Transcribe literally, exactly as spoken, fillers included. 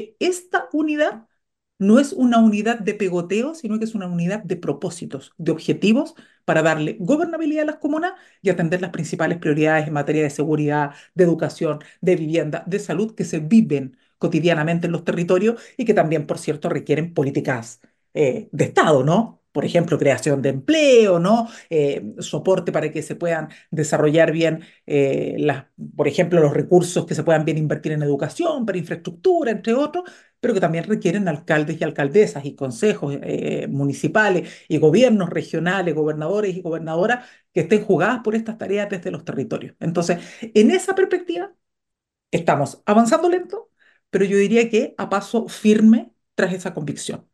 Esta unidad no es una unidad de pegoteo, sino que es una unidad de propósitos, de objetivos para darle gobernabilidad a las comunas y atender las principales prioridades en materia de seguridad, de educación, de vivienda, de salud que se viven cotidianamente en los territorios y que también, por cierto, requieren políticas eh, de Estado, ¿no? Por ejemplo, creación de empleo, ¿no? Eh, soporte para que se puedan desarrollar bien, eh, las, por ejemplo, los recursos que se puedan bien invertir en educación, para infraestructura, entre otros, pero que también requieren alcaldes y alcaldesas y consejos eh, municipales y gobiernos regionales, gobernadores y gobernadoras que estén jugadas por estas tareas desde los territorios. Entonces, en esa perspectiva, estamos avanzando lento, pero yo diría que a paso firme tras esa convicción.